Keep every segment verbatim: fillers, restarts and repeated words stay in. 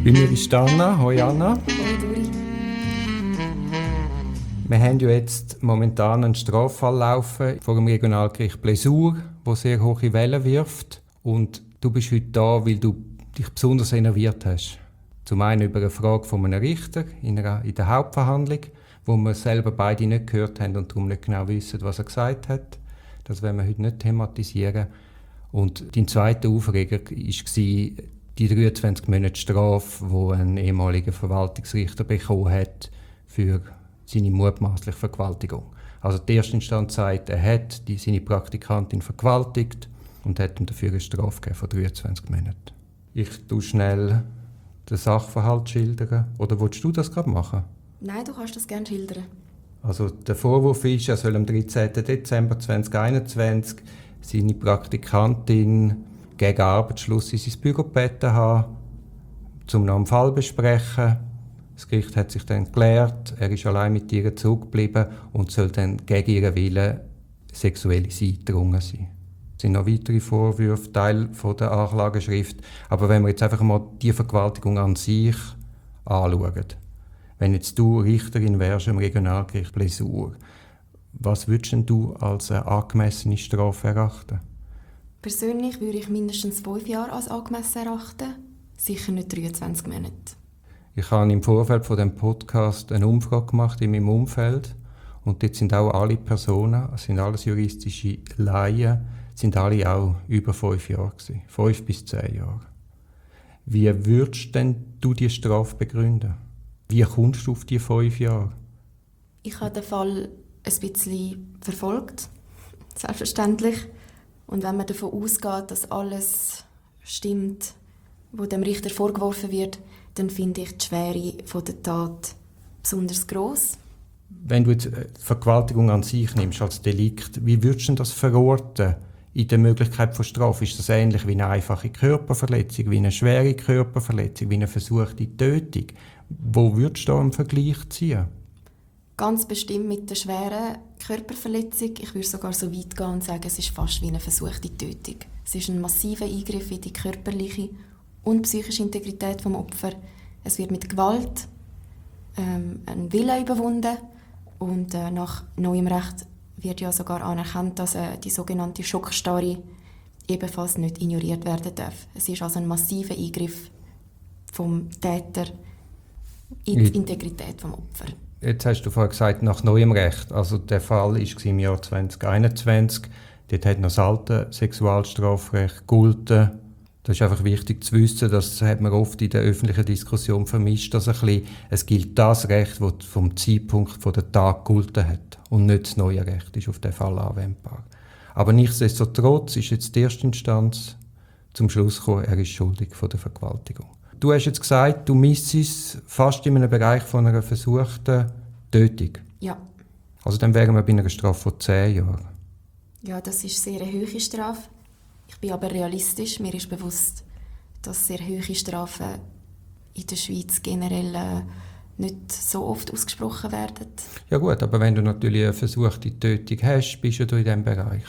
Bei mir ist Anna. Hoi Anna. Hoi Duri. Wir haben ja jetzt momentan einen Straffall laufen vor dem Regionalgericht Blessur, wo sehr hohe Wellen wirft. Und du bist heute da, weil du dich besonders enerviert hast. Zum einen über eine Frage von einem Richter in, einer, in der Hauptverhandlung, wo wir selber beide nicht gehört haben und darum nicht genau wissen, was er gesagt hat. Das werden wir heute nicht thematisieren. Und dein zweiter Aufreger war die dreiundzwanzig Monate Strafe, die ein ehemaliger Verwaltungsrichter bekommen hat für seine mutmaßliche Vergewaltigung. Also die erste Instanz sagt, er hat die, seine Praktikantin vergewaltigt und hat ihm dafür eine Strafe gegeben von dreiundzwanzig Monaten. Ich tue schnell den Sachverhalt schildern. Oder willst du das gerade machen? Nein, du kannst das gerne schildern. Also der Vorwurf ist, er soll am dreizehnten Dezember zweitausendeinundzwanzig seine Praktikantin gegen Arbeitsschluss in sein Büro gebeten haben, um noch einen Fall zu besprechen. Das Gericht hat sich dann geklärt, er ist allein mit ihr zurückgeblieben und soll dann gegen ihren Willen sexuelles eingedrungen sein. Es sind noch weitere Vorwürfe, Teil von der Anklageschrift. Aber wenn wir jetzt einfach mal die Vergewaltigung an sich anschauen, wenn jetzt du Richterin wärst im Regionalgericht Blessur, was würdest denn du als eine angemessene Strafe erachten? Persönlich würde ich mindestens fünf Jahre als angemessen erachten, sicher nicht dreiundzwanzig Monate. Ich habe im Vorfeld von dem Podcast eine Umfrage gemacht in meinem Umfeld und dort sind auch alle Personen, es sind alles juristische Laien, sind alle auch über fünf Jahre gewesen, fünf bis zehn Jahre. Wie würdest denn du die Strafe begründen? Wie kommst du auf die fünf Jahre? Ich habe den Fall ein bisschen verfolgt, selbstverständlich. Und wenn man davon ausgeht, dass alles stimmt, was dem Richter vorgeworfen wird, dann finde ich die Schwere von der Tat besonders gross. Wenn du jetzt die Vergewaltigung an sich nimmst als Delikt, wie würdest du das verorten in der Möglichkeit von Strafe? Ist das ähnlich wie eine einfache Körperverletzung, wie eine schwere Körperverletzung, wie eine versuchte Tötung? Wo würdest du da einen Vergleich ziehen? Ganz bestimmt mit der schweren Körperverletzung. Ich würde sogar so weit gehen und sagen, es ist fast wie eine versuchte Tötung. Es ist ein massiver Eingriff in die körperliche und psychische Integrität des Opfers. Es wird mit Gewalt ähm, ein Wille überwunden und äh, nach neuem Recht wird ja sogar anerkannt, dass äh, die sogenannte Schockstarre ebenfalls nicht ignoriert werden darf. Es ist also ein massiver Eingriff vom Täter in die Integrität des Opfers. Jetzt hast du vorhin gesagt, nach neuem Recht. Also der Fall war im Jahr zweitausendeinundzwanzig. Dort hat noch das alte Sexualstrafrecht gegolten. Das ist einfach wichtig zu wissen, das hat man oft in der öffentlichen Diskussion vermischt, dass ein bisschen, es gilt das Recht, das vom Zeitpunkt der Tat gegolten hat. Und nicht das neue Recht ist auf den Fall anwendbar. Aber nichtsdestotrotz ist jetzt die erste Instanz zum Schluss gekommen, er ist schuldig von der Vergewaltigung. Du hast jetzt gesagt, du misst es fast in einem Bereich von einer versuchten Tötung. Ja. Also dann wären wir bei einer Strafe von zehn Jahren. Ja, das ist sehr eine hohe Strafe. Ich bin aber realistisch. Mir ist bewusst, dass sehr hohe Strafen in der Schweiz generell äh, nicht so oft ausgesprochen werden. Ja gut, aber wenn du natürlich eine versuchte Tötung hast, bist du in diesem Bereich.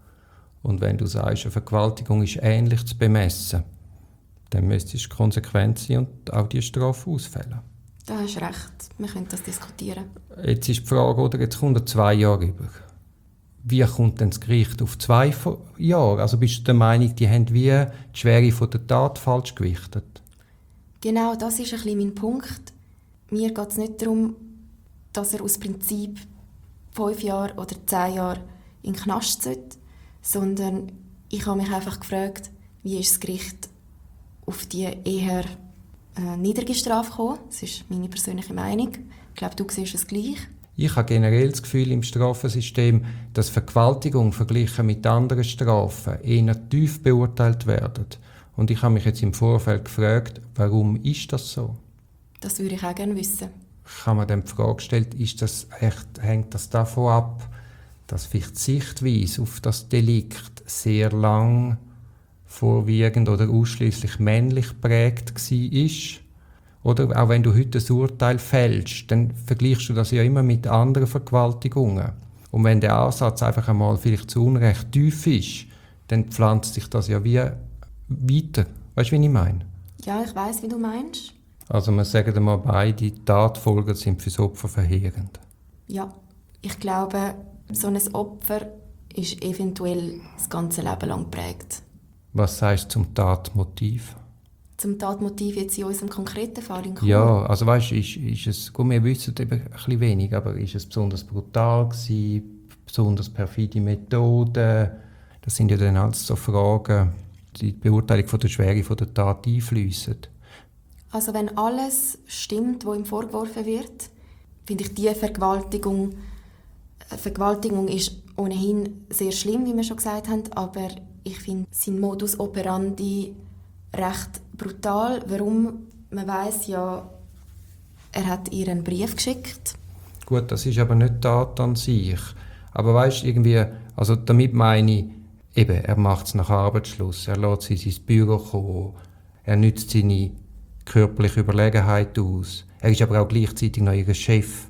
Und wenn du sagst, eine Vergewaltigung ist ähnlich zu bemessen, dann müsste es konsequent sein und auch die Strafe ausfällen. Da hast du recht. Wir können das diskutieren. Jetzt ist die Frage, oder jetzt kommt er zwei Jahre über. Wie kommt denn das Gericht auf zwei Jahre? Also bist du der Meinung, die haben wie die Schwere von der Tat falsch gewichtet? Genau, das ist ein bisschen mein Punkt. Mir geht es nicht darum, dass er aus Prinzip fünf Jahre oder zehn Jahre in den Knast sollte, sondern ich habe mich einfach gefragt, wie ist das Gericht auf die eher äh, niedrige Strafe gekommen. Das ist meine persönliche Meinung. Ich glaube, du siehst es gleich. Ich habe generell das Gefühl im Strafensystem, dass Vergewaltigung verglichen mit anderen Strafen eher tief beurteilt werden. Und ich habe mich jetzt im Vorfeld gefragt, warum ist das so? Das würde ich auch gerne wissen. Ich habe mir dann die Frage gestellt, ist das echt, hängt das davon ab, dass vielleicht die Sichtweise auf das Delikt sehr lang vorwiegend oder ausschließlich männlich geprägt war? Oder auch wenn du heute ein Urteil fällst, dann vergleichst du das ja immer mit anderen Vergewaltigungen. Und wenn der Ansatz einfach einmal vielleicht zu Unrecht tief ist, dann pflanzt sich das ja wie weiter. Weißt du, wie ich meine? Ja, ich weiss, wie du meinst. Also wir sagen einmal, beide Tatfolgen sind für das Opfer verheerend. Ja, ich glaube, so ein Opfer ist eventuell das ganze Leben lang geprägt. Was sagst du zum Tatmotiv? Zum Tatmotiv jetzt in unserem konkreten Fall in Chur? Ja, also weißt du, ist, ist es, gut, wir wissen eben ein bisschen wenig, aber ist es besonders brutal gewesen, besonders perfide Methoden? Das sind ja dann alles so Fragen, die die Beurteilung von der Schwere von der Tat einfließen. Also wenn alles stimmt, was ihm vorgeworfen wird, finde ich, diese Vergewaltigung, Vergewaltigung ist ohnehin sehr schlimm, wie wir schon gesagt haben, aber ich finde sein Modus operandi recht brutal. Warum? Man weiss ja, er hat ihr einen Brief geschickt. Gut, das ist aber nicht die Tat an sich. Aber weißt du, irgendwie, also damit meine ich, eben, er macht es nach Arbeitsschluss, er lässt sie in sein Büro kommen, er nützt seine körperliche Überlegenheit aus. Er ist aber auch gleichzeitig noch ihr Chef.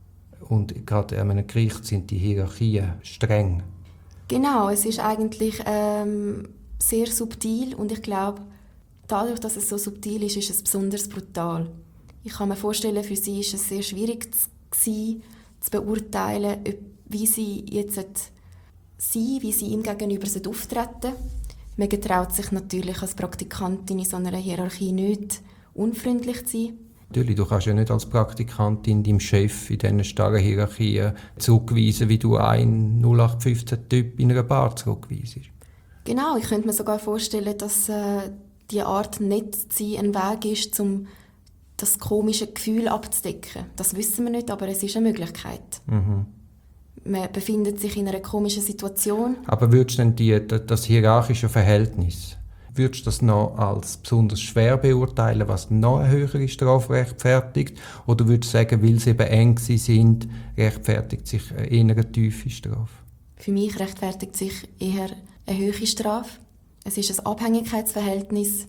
Und gerade an einem Gericht sind die Hierarchien streng. Genau, es ist eigentlich ähm, sehr subtil und ich glaube, dadurch, dass es so subtil ist, ist es besonders brutal. Ich kann mir vorstellen, für sie ist es sehr schwierig zu, gewesen, zu beurteilen, ob, wie sie jetzt sie, wie sie ihm gegenüber auftreten. Man getraut sich natürlich als Praktikantin in so einer Hierarchie nicht, unfreundlich zu sein. Natürlich, du kannst ja nicht als Praktikantin deinem Chef in diesen starren Hierarchien zurückweisen, wie du einen null acht fünfzehn Typ in einer Bar zurückweisst. Genau, ich könnte mir sogar vorstellen, dass äh, die Art nett zu sein ein Weg ist, um das komische Gefühl abzudecken. Das wissen wir nicht, aber es ist eine Möglichkeit. Mhm. Man befindet sich in einer komischen Situation. Aber würdest du denn die, das hierarchische Verhältnis, würdest du das noch als besonders schwer beurteilen, was noch eine höhere Strafe rechtfertigt? Oder würdest du sagen, weil sie eben eng sind, rechtfertigt sich eher eine tiefe Strafe? Für mich rechtfertigt sich eher eine hohe Strafe. Es ist ein Abhängigkeitsverhältnis.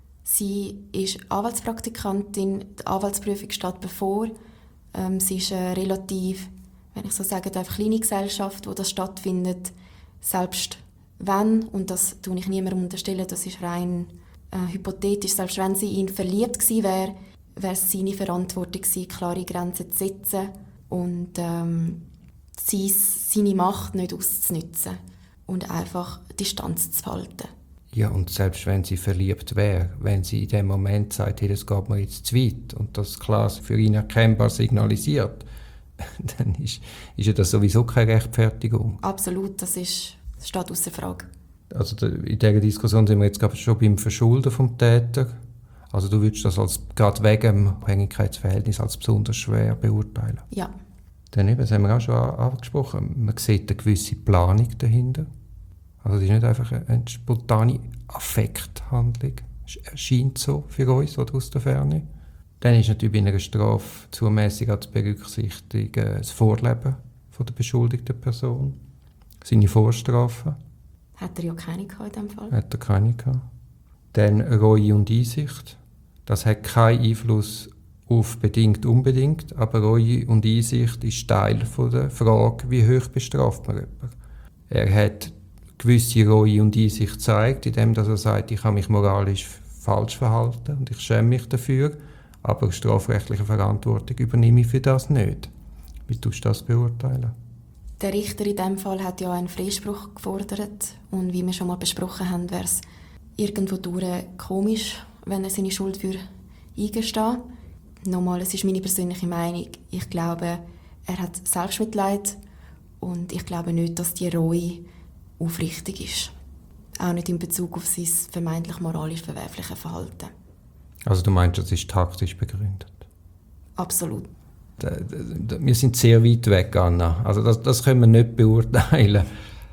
Sie ist Anwaltspraktikantin, die Anwaltsprüfung steht bevor. Ähm, sie ist eine relativ, wenn ich so sagen darf, kleine Gesellschaft, wo das stattfindet. Selbst wenn, und das tue ich niemandem unterstellen, das ist rein äh, hypothetisch, selbst wenn sie in ihn verliebt gewesen wäre, wäre es seine Verantwortung gewesen, klare Grenzen zu setzen und ähm, sie, seine Macht nicht auszunutzen und einfach Distanz zu halten. Ja, und selbst wenn sie verliebt wäre, wenn sie in dem Moment sagt, hey, das geht mir jetzt zu weit und das klar für ihn erkennbar signalisiert, dann ist, ist ja das sowieso keine Rechtfertigung. Absolut, das ist, das steht ausser Frage. Also in dieser Diskussion sind wir jetzt gerade schon beim Verschulden vom Täter. Also du würdest das als, gerade wegen dem Abhängigkeitsverhältnis als besonders schwer beurteilen? Ja. Dann eben, das haben wir auch schon angesprochen, man sieht eine gewisse Planung dahinter. Also es ist nicht einfach eine spontane Affekthandlung. Es scheint so für uns oder aus der Ferne. Dann ist natürlich bei einer Strafe zumässig zu berücksichtigen das Vorleben von der beschuldigten Person, seine Vorstrafen. Hat er ja keine gehabt in diesem Fall? Hat er keine gehabt. Dann Reue und Einsicht. Das hat keinen Einfluss auf bedingt unbedingt, aber Reue und Einsicht ist Teil von der Frage, wie hoch bestraft man jemanden. Er hat gewisse Reue und Einsicht gezeigt, indem er sagt, ich habe mich moralisch falsch verhalten und ich schäme mich dafür, aber strafrechtliche Verantwortung übernehme ich für das nicht. Wie tust du das beurteilen? Der Richter in diesem Fall hat ja einen Freispruch gefordert und wie wir schon mal besprochen haben, wäre es irgendwo durch komisch, wenn er seine Schuld für eingestehen. Nochmal, es ist meine persönliche Meinung. Ich glaube, er hat Selbstmitleid und ich glaube nicht, dass die Reue aufrichtig ist. Auch nicht in Bezug auf sein vermeintlich moralisch verwerfliches Verhalten. Also du meinst, das ist taktisch begründet? Absolut. Da, da, da, wir sind sehr weit weg, Anna. Also das, das können wir nicht beurteilen.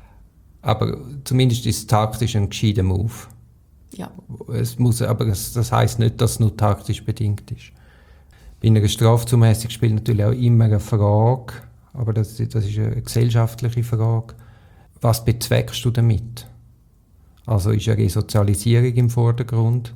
Aber zumindest ist es taktisch ein gescheiter Move. Ja. Es muss, aber es, das heisst nicht, dass es nur taktisch bedingt ist. Bei einer Strafzumäßigung spielt natürlich auch immer eine Frage, aber das, das ist eine gesellschaftliche Frage. Was bezweckst du damit? Also ist eine Resozialisierung im Vordergrund?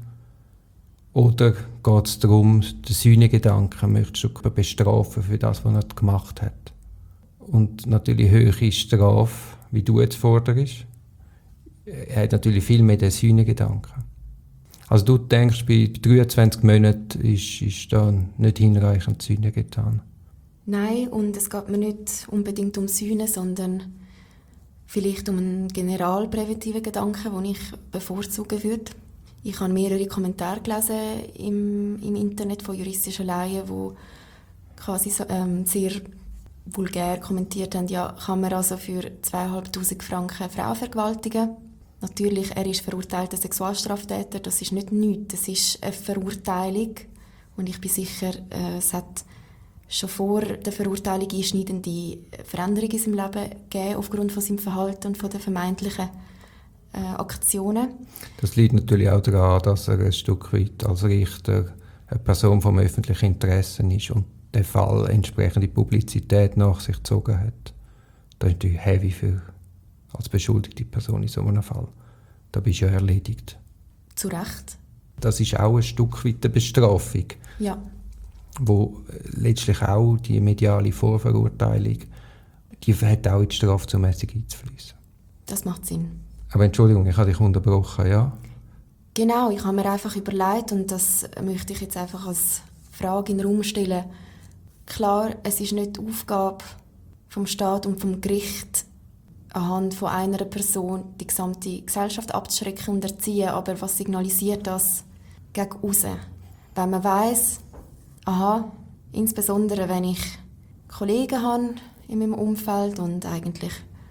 Oder geht es darum, den Sühnegedanken möchtest du bestrafen für das, was er gemacht hat? Und natürlich höhere Strafe, wie du jetzt forderst, er hat natürlich viel mehr den Sühnegedanken. Also du denkst, bei dreiundzwanzig Monaten ist, ist da nicht hinreichend Sühne getan? Nein, und es geht mir nicht unbedingt um Sühne, sondern vielleicht um einen generalpräventiven Gedanken, den ich bevorzugen würde. Ich habe mehrere Kommentare gelesen im, im Internet von juristischen Laien, die quasi so, ähm, sehr vulgär kommentiert haben, ja, kann man also für zweitausendfünfhundert Franken eine Frau vergewaltigen? Natürlich, er ist verurteilter Sexualstraftäter, das ist nicht nichts, das ist eine Verurteilung. Und ich bin sicher, äh, es hat schon vor der Verurteilung einschneidende Veränderungen in seinem Leben gegeben, aufgrund von seinem Verhalten und von den vermeintlichen äh, Aktionen. Das liegt natürlich auch daran, dass er ein Stück weit als Richter eine Person vom öffentlichen Interesse ist und der Fall entsprechende Publizität nach sich gezogen hat. Das ist natürlich heavy für als beschuldigte Person in so einem Fall. Da bist du ja erledigt. Zu Recht. Das ist auch ein Stück weit eine Bestrafung. Ja. Wo letztlich auch die mediale Vorverurteilung, die hat auch in die Strafzumessung einzufließen. Das macht Sinn. Aber Entschuldigung, ich habe dich unterbrochen, ja? Genau, ich habe mir einfach überlegt, und das möchte ich jetzt einfach als Frage in den Raum stellen. Klar, es ist nicht die Aufgabe vom Staat und vom Gericht, anhand von einer Person die gesamte Gesellschaft abzuschrecken und erziehen, aber was signalisiert das gegen aussen? Wenn man weiss, aha, insbesondere wenn ich Kollegen habe in meinem Umfeld und eigentlich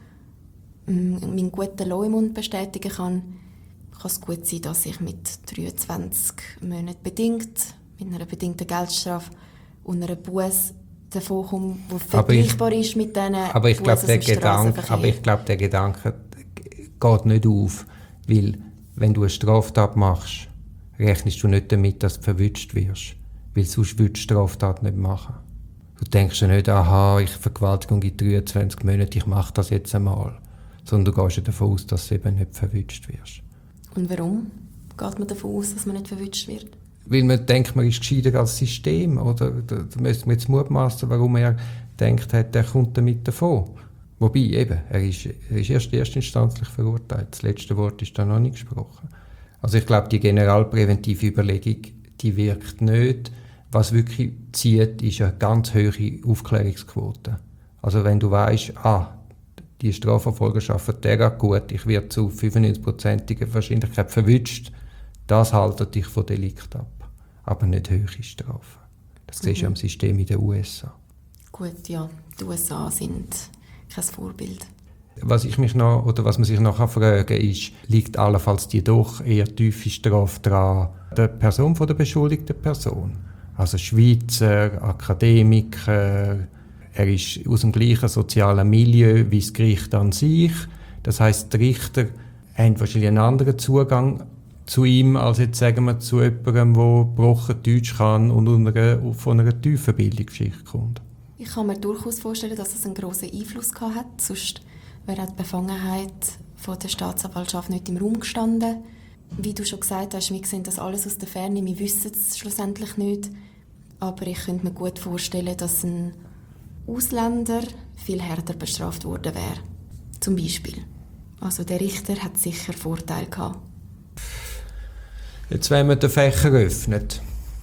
mm, meinen guten Lohn im Mund bestätigen kann, kann es gut sein, dass ich mit dreiundzwanzig Monaten bedingt, mit einer bedingten Geldstrafe und einer Busse davon komme, die vergleichbar ich, ist mit denen aber ich glaube, der Gedanke, aber ich glaube, der Gedanke geht nicht auf, weil wenn du eine Straftat machst, rechnest du nicht damit, dass du verwünscht wirst, weil sonst würdest du die Straftat nicht machen. Du denkst ja nicht, aha, ich Vergewaltigung in dreiundzwanzig Monaten, ich mache das jetzt einmal, sondern du gehst ja davon aus, dass du eben nicht verwünscht wirst. Und warum geht man davon aus, dass man nicht verwünscht wird? Weil man denkt, man ist gescheiter als System. Oder da, da müssen wir jetzt mutmaßen, warum er denkt hat, er kommt damit davon. Wobei, eben, er ist, er ist erst erstinstanzlich verurteilt. Das letzte Wort ist da noch nicht gesprochen. Also ich glaube, die generalpräventive Überlegung, die wirkt nicht. Was wirklich zieht, ist eine ganz hohe Aufklärungsquote. Also wenn du weißt, ah, die Strafverfolger arbeiten derart gut, ich werde zu fünfundneunzig-prozentiger Wahrscheinlichkeit verwünscht, das haltet dich von Delikt ab. Aber nicht hohe Strafen. Das siehst du mhm. am System in den U S A. Gut, ja, die U S A sind kein Vorbild. Was ich mich noch, oder was man sich noch fragen kann, ist, liegt allenfalls die doch eher tiefe Strafe daran der Person von der beschuldigten Person? Also Schweizer, Akademiker, er ist aus dem gleichen sozialen Milieu wie das Gericht an sich. Das heisst, die Richter haben wahrscheinlich einen anderen Zugang zu ihm, als jetzt sagen wir zu jemandem, der gebrochen Deutsch kann und einer, von einer tiefen Bildungsschicht kommt. Ich kann mir durchaus vorstellen, dass es einen grossen Einfluss gehabt hat. Sonst wäre die Befangenheit von der Staatsanwaltschaft nicht im Raum gestanden. Wie du schon gesagt hast, wir sehen das alles aus der Ferne, wir wissen es schlussendlich nicht. Aber ich könnte mir gut vorstellen, dass ein Ausländer viel härter bestraft worden wäre. Zum Beispiel. Also der Richter hat sicher Vorteile gehabt. Jetzt, wenn man den Fächer öffnet,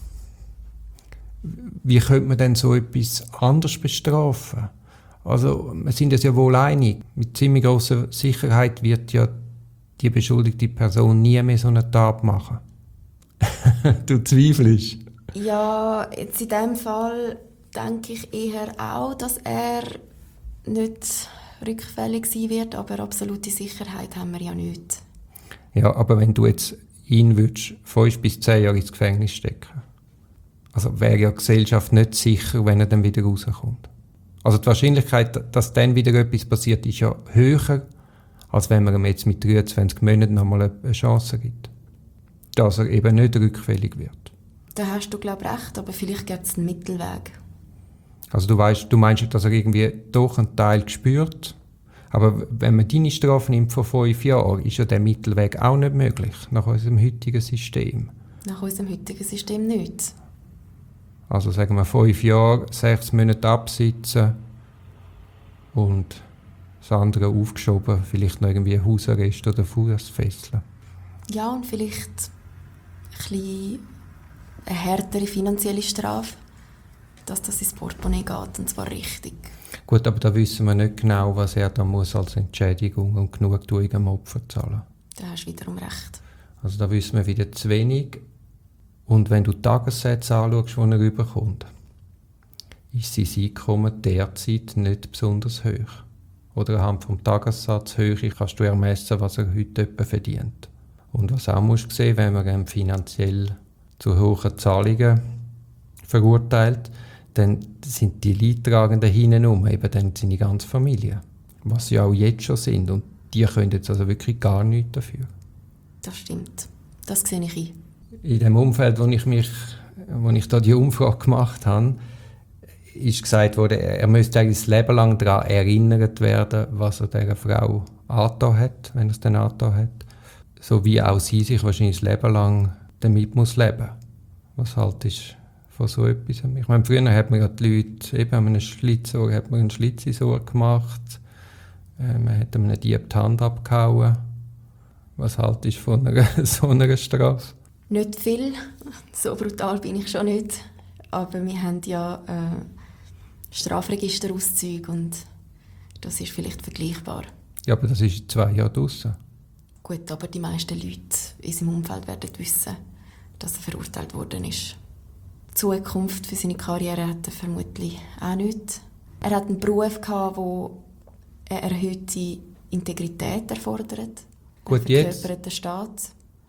wie könnte man denn so etwas anders bestrafen? Also, wir sind uns ja wohl einig. Mit ziemlich grosser Sicherheit wird ja die beschuldigte Person nie mehr so eine Tat machen. Du zweifelst? Ja, jetzt in diesem Fall denke ich eher auch, dass er nicht rückfällig sein wird, aber absolute Sicherheit haben wir ja nicht. Ja, aber wenn du jetzt ihn würdest fünf bis zehn Jahre ins Gefängnis stecken, also wäre ja die Gesellschaft nicht sicher, wenn er dann wieder rauskommt. Also die Wahrscheinlichkeit, dass dann wieder etwas passiert, ist ja höher, als wenn man ihm jetzt mit dreiundzwanzig Monaten nochmal eine Chance gibt. Dass er eben nicht rückfällig wird. Da hast du, glaube ich, recht, aber vielleicht gibt es einen Mittelweg. Also du weißt, du meinst, dass er irgendwie doch einen Teil spürt, aber wenn man deine Strafe nimmt von fünf Jahren, ist ja der Mittelweg auch nicht möglich, nach unserem heutigen System. Nach unserem heutigen System nicht. Also sagen wir fünf Jahre, sechs Monate absitzen und das andere aufgeschoben, vielleicht noch irgendwie Hausarrest oder Fußfesseln. Ja, und vielleicht bisschen eine härtere finanzielle Strafe, dass das ins Portemonnaie geht, und zwar richtig. Gut, aber da wissen wir nicht genau, was er da muss als Entschädigung und Genugtuung dem Opfer zahlen. Da hast du wiederum recht. Also da wissen wir wieder zu wenig. Und wenn du die Tagessätze anschaust, die er überkommt, ist sein Einkommen derzeit nicht besonders hoch. Oder anhand vom Tagessatz Höhe kannst du ermessen, was er heute etwa verdient. Und was auch musst du sehen, wenn man ihn finanziell zu hohen Zahlungen verurteilt, dann sind die Leidtragenden hintenrum, eben dann seine ganze Familie. Was sie auch jetzt schon sind. Und die können jetzt also wirklich gar nichts dafür. Das stimmt. Das sehe ich ein. In dem Umfeld, wo ich mich, wo ich da die Umfrage gemacht habe, ist gesagt worden, er müsste eigentlich das Leben lang daran erinnert werden, was er dieser Frau angetan hat, wenn er es dann angetan hat. So wie auch sie sich wahrscheinlich das Leben lang damit muss leben. Was halt ist von so etwas. Ich meine, früher hat man ja die Leute, eben an einem Schlitzohr, hat man einen Schlitz ins Ohr gemacht, äh, man hat einem Dieb die Hand abgehauen. Was halt ist von einer, so einer Strafe? Nicht viel, so brutal bin ich schon nicht. Aber wir haben ja äh, Strafregisterauszüge und das ist vielleicht vergleichbar. Ja, aber das ist in zwei Jahre draussen. Gut, aber die meisten Leute in seinem Umfeld werden wissen, dass er verurteilt worden ist. Die Zukunft für seine Karriere hat er vermutlich auch nicht. Er hat einen Beruf gehabt, der eine erhöhte Integrität erfordert. Gut, jetzt. Verkörpert den Staat.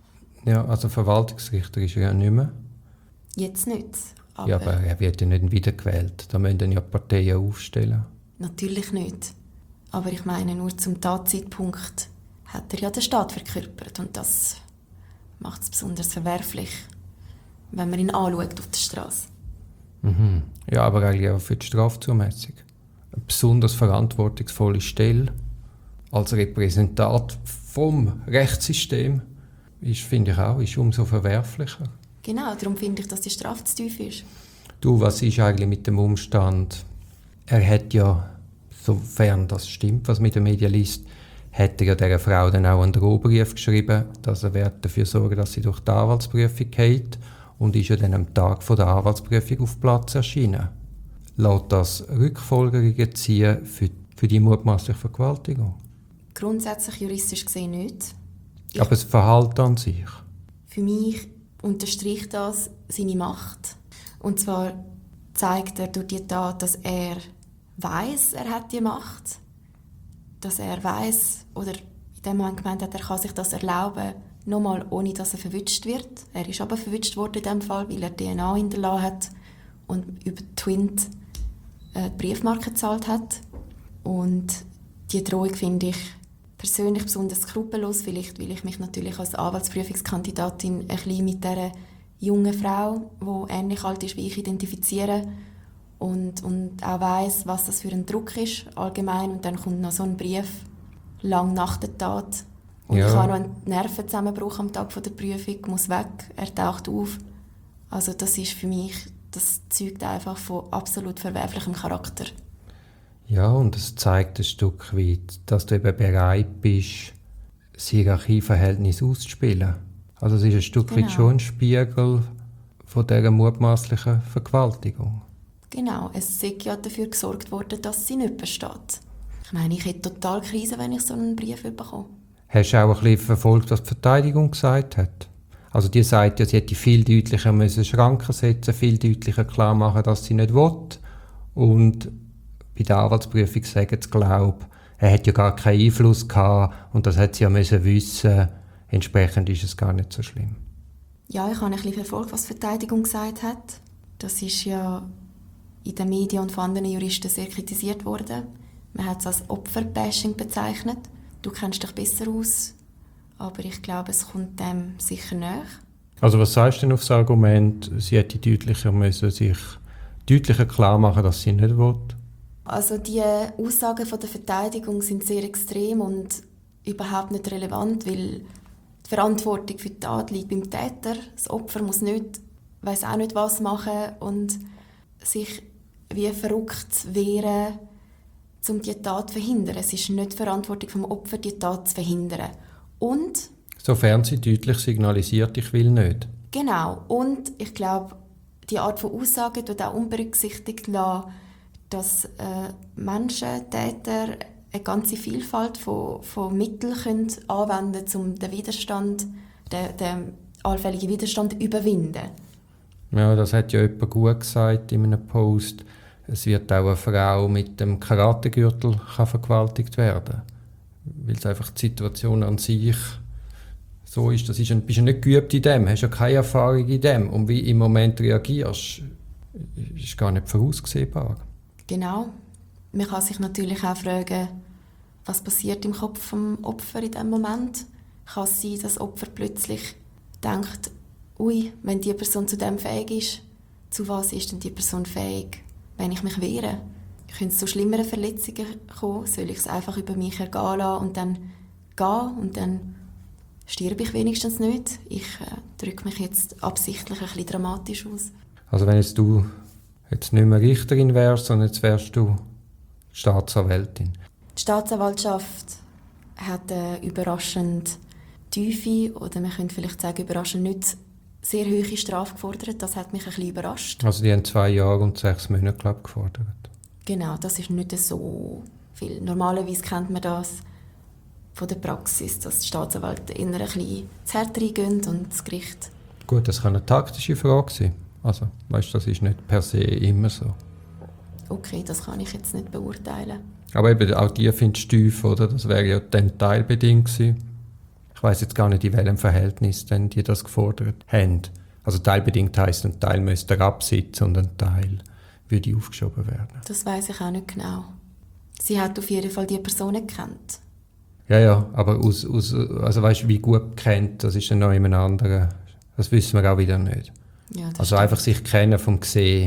Ja, also Verwaltungsrichter ist er ja nicht mehr. Jetzt nicht. Aber ja, aber er wird ja nicht wiedergewählt. Da müssen dann ja Parteien aufstellen. Natürlich nicht. Aber ich meine, nur zum Tatzeitpunkt hat er ja den Staat verkörpert. Und das macht es besonders verwerflich, wenn man ihn anschaut auf der Straße. Mhm. Ja, aber eigentlich auch für die Strafzumessung. Eine besonders verantwortungsvolle Stelle als Repräsentant vom Rechtssystem ist, finde ich auch, ist umso verwerflicher. Genau, darum finde ich, dass die Strafe zu tief ist. Du, was ist eigentlich mit dem Umstand? Er hat ja, sofern das stimmt, was mit den Medien liest, hat er ja dieser Frau dann auch einen Drohbrief geschrieben, dass er dafür sorgen, dass sie durch die Anwaltsprüfung geht, und ist ja dann am Tag von der Anwaltsprüfung auf Platz erschienen. Lässt das Rückfolgerungen ziehen für, für die mutmaßliche Vergewaltigung? Grundsätzlich juristisch gesehen nicht. Ich, Aber das Verhalten an sich? Für mich unterstreicht das seine Macht. Und zwar zeigt er durch die Tat, dass er weiss, er hat die Macht. Dass er weiss, oder in dem Moment gemeint hat, er kann sich das erlauben, nochmal ohne dass er verwünscht wird. Er ist aber verwünscht worden in diesem Fall, weil er D N A hinterlassen hat und über Twint äh, die Briefmarke gezahlt hat. Und die Drohung finde ich persönlich besonders skrupellos, vielleicht weil ich mich natürlich als Anwaltsprüfungskandidatin ein bisschen mit dieser jungen Frau, die ähnlich alt ist wie ich, identifiziere und, und auch weiss, was das für ein Druck ist allgemein. Und dann kommt noch so ein Brief, lang nach der Tat. Und ja. Ich habe noch einen Nervenzusammenbruch am Tag der Prüfung, muss weg, er taucht auf. Also das ist für mich, das zeugt einfach von absolut verwerflichem Charakter. Ja, und es zeigt ein Stück weit, dass du eben bereit bist, das Hierarchieverhältnis auszuspielen. Also es ist ein Stück Genau. weit schon ein Spiegel von dieser mutmaßlichen Vergewaltigung. Genau, es ist ja dafür gesorgt worden, dass sie nicht besteht. Ich meine, ich hätte total Krise, wenn ich so einen Brief bekomme. Hast du auch ein bisschen verfolgt, was die Verteidigung gesagt hat? Also die sagt ja, sie hätte viel deutlicher müssen Schranken setzen, viel deutlicher klar machen, dass sie nicht will. Und bei der Anwaltsprüfung sagen sie, glaube, er hat ja gar keinen Einfluss gehabt und das hat sie ja müssen wissen. Entsprechend ist es gar nicht so schlimm. Ja, ich habe ein bisschen verfolgt, was die Verteidigung gesagt hat. Das ist ja in den Medien und von anderen Juristen sehr kritisiert worden. Man hat es als Opferbashing bezeichnet. Du kennst dich besser aus, aber ich glaube, es kommt dem sicher näher. Also was sagst du denn auf das Argument, sie hätte deutlicher müssen sich deutlicher klar machen, dass sie nicht will? Also die Aussagen von der Verteidigung sind sehr extrem und überhaupt nicht relevant, weil die Verantwortung für die Tat liegt beim Täter. Das Opfer muss nicht, weiss auch nicht was machen und sich wie verrückt wehren, um die Tat zu verhindern. Es ist nicht die Verantwortung vom Opfer, die Tat zu verhindern. Und Sofern sie deutlich signalisiert, ich will nicht. Genau. Und ich glaube, die Art von Aussagen tut auch unberücksichtigt lassen, dass äh, Menschen, Täter eine ganze Vielfalt von, von Mitteln können anwenden können, um den Widerstand, den, den allfälligen Widerstand zu überwinden. Ja, das hat ja jemand gut gesagt in einem Post. Es wird auch eine Frau mit dem Karategürtel kann vergewaltigt werden. Weil es einfach die Situation an sich so ist. Das ist ein, bist du nicht geübt in dem, hast ja keine Erfahrung in dem. Und wie du im Moment reagierst, ist gar nicht voraussehbar. Genau. Man kann sich natürlich auch fragen, was passiert im Kopf des Opfers in diesem Moment. Kann es sein, dass das Opfer plötzlich denkt, ui, wenn die Person zu dem fähig ist, zu was ist denn die Person fähig, wenn ich mich wehre? Können es zu schlimmeren Verletzungen kommen? Soll ich es einfach über mich ergehen lassen und dann gehen und dann sterbe ich wenigstens nicht? Ich äh, drücke mich jetzt absichtlich ein bisschen dramatisch aus. Also wenn jetzt du jetzt nicht mehr Richterin wärst, sondern jetzt wärst du Staatsanwältin. Die Staatsanwaltschaft hat eine überraschend tiefe, oder man könnte vielleicht sagen, überraschend nicht sehr hohe Strafe gefordert. Das hat mich ein bisschen überrascht. Also die haben zwei Jahre und sechs Monate, glaube ich, gefordert. Genau, das ist nicht so viel. Normalerweise kennt man das von der Praxis, dass die Staatsanwälte eher ein bisschen zu hart reingehen und das Gericht... Gut, das kann eine taktische Frage sein. Also, weißt, das ist nicht per se immer so. Okay, das kann ich jetzt nicht beurteilen. Aber eben auch die findest du tief, oder? Das wäre ja dann teilbedingt gewesen. Ich weiss jetzt gar nicht, in welchem Verhältnis denn die das gefordert haben. Also teilbedingt heisst, ein Teil müsste absitzen und ein Teil würde aufgeschoben werden. Das weiss ich auch nicht genau. Sie hat auf jeden Fall die Person gekannt. Ja, ja, aber aus, aus, also weißt, wie gut kennt, das ist dann noch jemand anderen. Das wissen wir auch wieder nicht. Ja, das also stimmt. einfach sich kennen vom Gesehen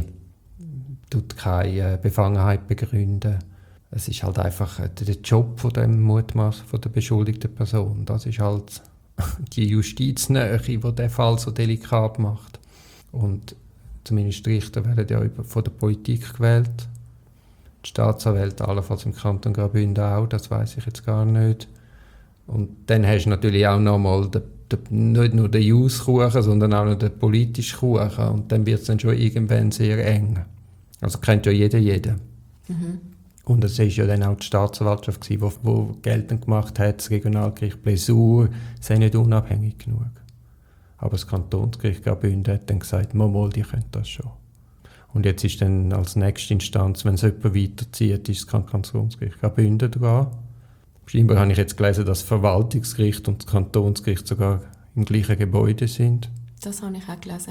tut keine Befangenheit begründen. Es ist halt einfach der Job von dem Mutmaß von der beschuldigten Person. Das ist halt die Justiznähe, die den Fall so delikat macht. Und zumindest die Richter werden ja von der Politik gewählt. Die Staatsanwälte, allenfalls im Kanton Graubünden auch, das weiß ich jetzt gar nicht. Und dann hast du natürlich auch nochmal den, den, nicht nur den Jus-Kuchen, sondern auch noch den politischen Kuchen. Und dann wird es dann schon irgendwann sehr eng. Also kennt ja jeder jeden. Mhm. Und es war ja dann auch die Staatsanwaltschaft, die wo, wo geltend gemacht hat, das Regionalgericht Blessur sei nicht unabhängig genug. Aber das Kantonsgericht Graubünden hat dann gesagt, mal, die können das schon. Und jetzt ist dann als nächste Instanz, wenn es jemand weiterzieht, ist das Kantonsgericht Graubünden dran. Scheinbar habe ich jetzt gelesen, dass das Verwaltungsgericht und das Kantonsgericht sogar im gleichen Gebäude sind. Das habe ich auch gelesen.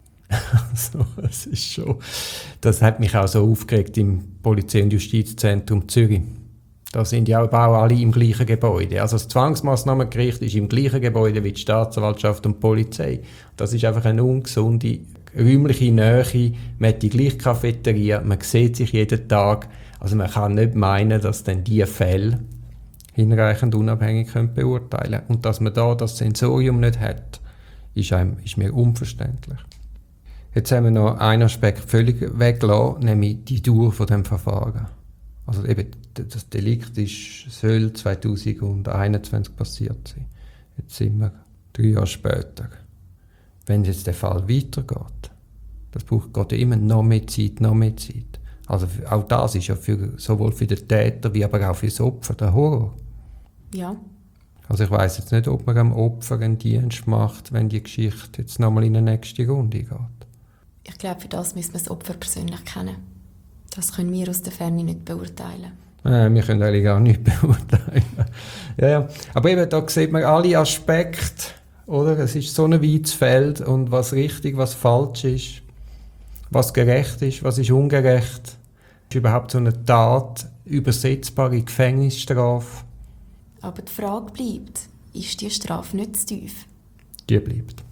Also, es ist schon, das hat mich auch so aufgeregt im Polizei- und Justizzentrum Zürich. Da sind ja auch alle im gleichen Gebäude. Also das Zwangsmassnahmengericht ist im gleichen Gebäude wie die Staatsanwaltschaft und die Polizei. Das ist einfach eine ungesunde räumliche Nähe. Man hat die gleiche Cafeteria, man sieht sich jeden Tag. Also man kann nicht meinen, dass dann diese Fälle hinreichend unabhängig können beurteilen können. Und dass man da das Sensorium nicht hat, ist, einem, ist mir unverständlich. Jetzt haben wir noch einen Aspekt völlig weggelassen, nämlich die Dauer von dem Verfahren. Also eben, das Delikt ist, soll zwanzig einundzwanzig passiert sein. Jetzt sind wir drei Jahre später. Wenn jetzt der Fall weitergeht, das braucht gerade immer noch mehr Zeit, noch mehr Zeit. Also auch das ist ja für, sowohl für den Täter wie aber auch für das Opfer der Horror. Ja. Also ich weiss jetzt nicht, ob man dem Opfer einen Dienst macht, wenn die Geschichte jetzt nochmal in eine nächste Runde geht. Ich glaube, für das müssen wir das Opfer persönlich kennen. Das können wir aus der Ferne nicht beurteilen. Äh, wir können eigentlich gar nicht beurteilen. ja, ja. Aber eben, da sieht man alle Aspekte, oder? Es ist so ein weites Feld und was richtig, was falsch ist, was gerecht ist, was ist ungerecht. Ist überhaupt so eine Tat übersetzbare Gefängnisstrafe? Aber die Frage bleibt, ist die Strafe nicht zu tief? Die bleibt.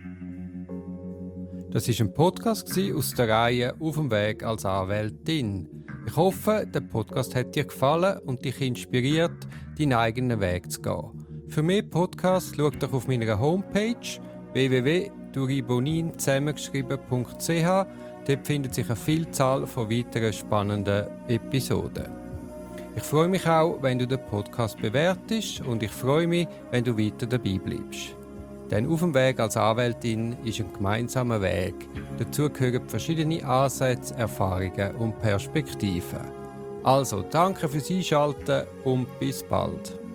Das war ein Podcast aus der Reihe «Auf dem Weg als Anwältin». Ich hoffe, der Podcast hat dir gefallen und dich inspiriert, deinen eigenen Weg zu gehen. Für mehr Podcasts schau doch auf meiner Homepage w w w punkt duribonin zusammengeschrieben punkt c h. Dort findet sich eine Vielzahl von weiteren spannenden Episoden. Ich freue mich auch, wenn du den Podcast bewertest und ich freue mich, wenn du weiter dabei bleibst. Denn auf dem Weg als Anwältin ist ein gemeinsamer Weg. Dazu gehören verschiedene Ansätze, Erfahrungen und Perspektiven. Also, danke fürs Einschalten und bis bald.